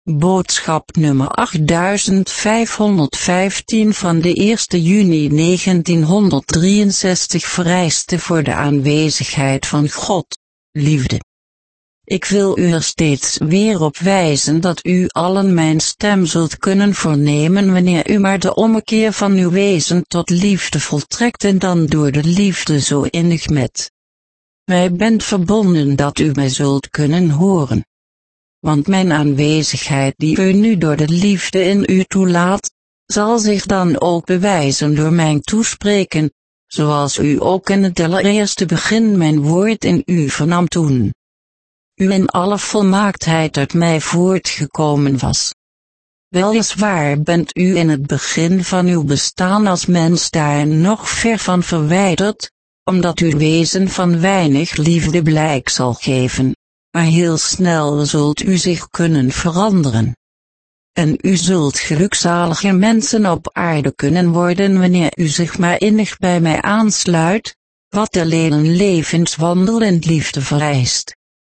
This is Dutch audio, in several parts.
Boodschap nummer 8515 van de 1 juni 1963 vereiste voor de aanwezigheid van God, liefde. Ik wil u er steeds weer op wijzen dat u allen mijn stem zult kunnen vernemen wanneer u maar de ommekeer van uw wezen tot liefde voltrekt en dan door de liefde zo innig met mij bent verbonden dat u mij zult kunnen horen. Want mijn aanwezigheid die u nu door de liefde in u toelaat, zal zich dan ook bewijzen door mijn toespreken, zoals u ook in het allereerste begin mijn woord in u vernam toen u in alle volmaaktheid uit mij voortgekomen was. Weliswaar bent u in het begin van uw bestaan als mens daar nog ver van verwijderd, omdat uw wezen van weinig liefde blijk zal geven, maar heel snel zult u zich kunnen veranderen. En u zult gelukzalige mensen op aarde kunnen worden wanneer u zich maar innig bij mij aansluit, wat alleen een levenswandel in liefde vereist.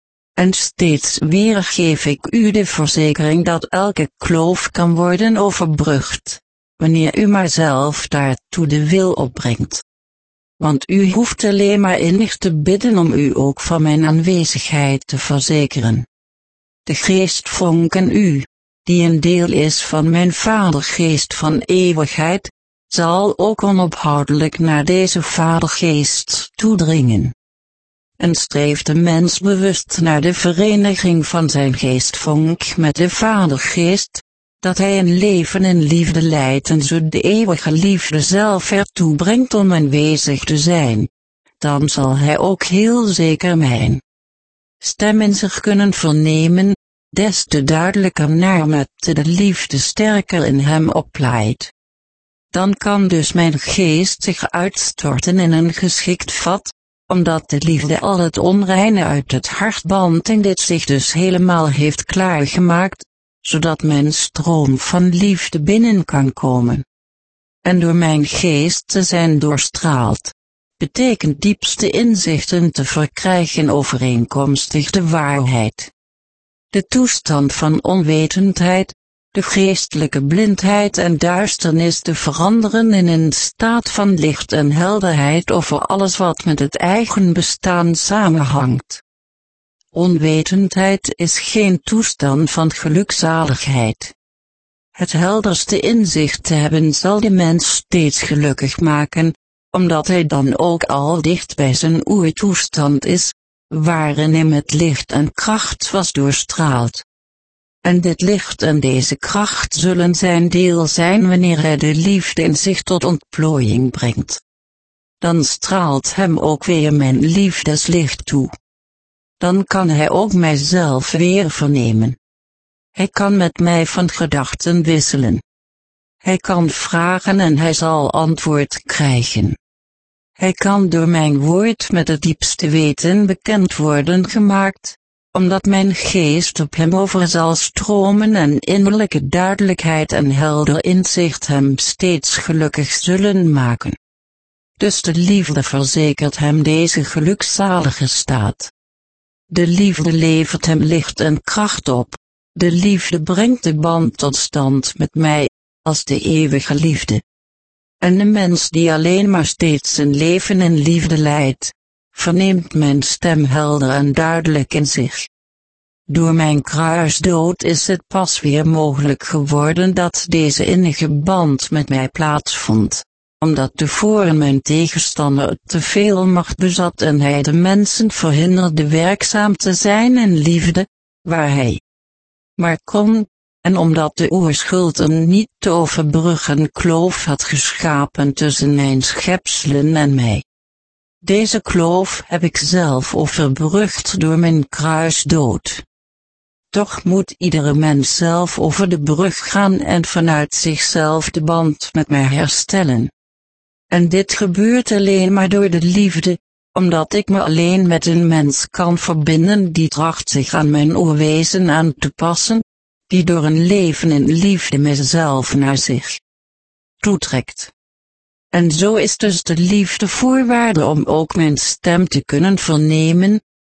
En steeds weer geef ik u de verzekering dat elke kloof kan worden overbrugd, wanneer u maar zelf daartoe de wil opbrengt. Want u hoeft alleen maar innig te bidden om u ook van mijn aanwezigheid te verzekeren. De geestvonk in u, die een deel is van mijn Vadergeest van eeuwigheid, zal ook onophoudelijk naar deze Vadergeest toedringen. En streeft de mens bewust naar de vereniging van zijn geestvonk met de Vadergeest, dat hij een leven in liefde leidt en zo de eeuwige liefde zelf ertoe brengt om aanwezig te zijn, dan zal hij ook heel zeker mijn stem in zich kunnen vernemen, des te duidelijker naarmate de liefde sterker in hem opleidt. Dan kan dus mijn geest zich uitstorten in een geschikt vat, omdat de liefde al het onreine uit het hart bandt en dit zich dus helemaal heeft klaargemaakt, zodat mijn stroom van liefde binnen kan komen. En door mijn geest te zijn doorstraald, betekent diepste inzichten te verkrijgen overeenkomstig de waarheid. De toestand van onwetendheid, de geestelijke blindheid en duisternis te veranderen in een staat van licht en helderheid over alles wat met het eigen bestaan samenhangt. Onwetendheid is geen toestand van gelukzaligheid. Het helderste inzicht te hebben zal de mens steeds gelukkig maken, omdat hij dan ook al dicht bij zijn oertoestand is, waarin hij met licht en kracht was doorstraald. En dit licht en deze kracht zullen zijn deel zijn wanneer hij de liefde in zich tot ontplooiing brengt. Dan straalt hem ook weer mijn liefdeslicht toe. Dan kan hij ook mijzelf weer vernemen. Hij kan met mij van gedachten wisselen. Hij kan vragen en hij zal antwoord krijgen. Hij kan door mijn woord met het diepste weten bekend worden gemaakt, omdat mijn geest op hem over zal stromen en innerlijke duidelijkheid en helder inzicht hem steeds gelukkig zullen maken. Dus de liefde verzekert hem deze gelukzalige staat. De liefde levert hem licht en kracht op, de liefde brengt de band tot stand met mij, als de eeuwige liefde. En de mens die alleen maar steeds zijn leven in liefde leidt, verneemt mijn stem helder en duidelijk in zich. Door mijn kruisdood is het pas weer mogelijk geworden dat deze innige band met mij plaatsvond, omdat tevoren mijn tegenstander te veel macht bezat en hij de mensen verhinderde werkzaam te zijn in liefde, waar hij maar kon, en omdat de oerschuld een niet te overbruggen kloof had geschapen tussen mijn schepselen en mij. Deze kloof heb ik zelf overbrugd door mijn kruisdood. Toch moet iedere mens zelf over de brug gaan en vanuit zichzelf de band met mij herstellen. En dit gebeurt alleen maar door de liefde, omdat ik me alleen met een mens kan verbinden die tracht zich aan mijn oerwezen aan te passen, die door een leven in liefde mezelf naar zich toetrekt. En zo is dus de liefde voorwaarde om ook mijn stem te kunnen vernemen,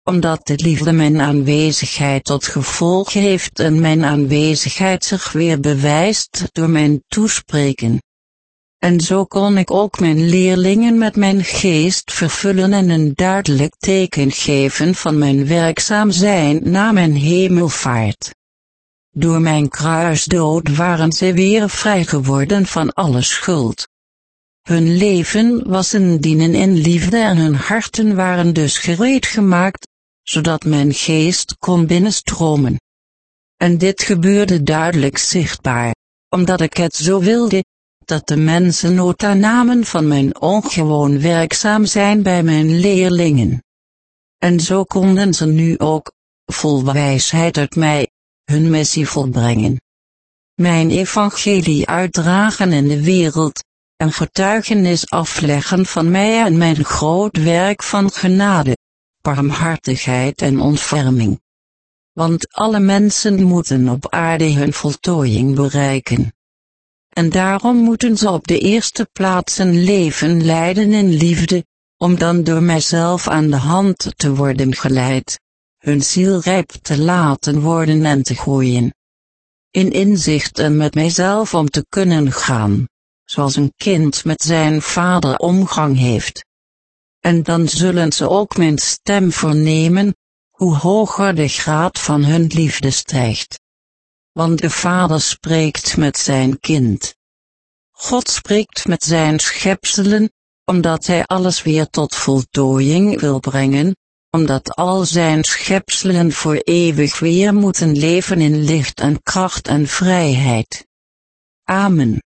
omdat de liefde mijn aanwezigheid tot gevolg heeft en mijn aanwezigheid zich weer bewijst door mijn toespreken. En zo kon ik ook mijn leerlingen met mijn geest vervullen en een duidelijk teken geven van mijn werkzaam zijn na mijn hemelvaart. Door mijn kruisdood waren zij weer vrij geworden van alle schuld. Hun leven was een dienen in liefde en hun harten waren dus gereed gemaakt, zodat mijn geest kon binnenstromen. En dit gebeurde duidelijk zichtbaar, omdat ik het zo wilde, dat de mensen nota namen van mijn ongewoon werkzaam zijn bij mijn leerlingen. En zo konden ze nu ook, vol wijsheid uit mij, hun missie volbrengen. Mijn evangelie uitdragen in de wereld, en getuigenis afleggen van mij en mijn groot werk van genade, barmhartigheid en ontferming. Want alle mensen moeten op aarde hun voltooiing bereiken. En daarom moeten ze op de eerste plaats een leven leiden in liefde, om dan door mijzelf aan de hand te worden geleid, hun ziel rijp te laten worden en te groeien. In inzicht en met mijzelf om te kunnen gaan, zoals een kind met zijn vader omgang heeft. En dan zullen ze ook mijn stem vernemen, hoe hoger de graad van hun liefde stijgt. Want de vader spreekt met zijn kind. God spreekt met zijn schepselen, omdat hij alles weer tot voltooiing wil brengen, omdat al zijn schepselen voor eeuwig weer moeten leven in licht en kracht en vrijheid. Amen.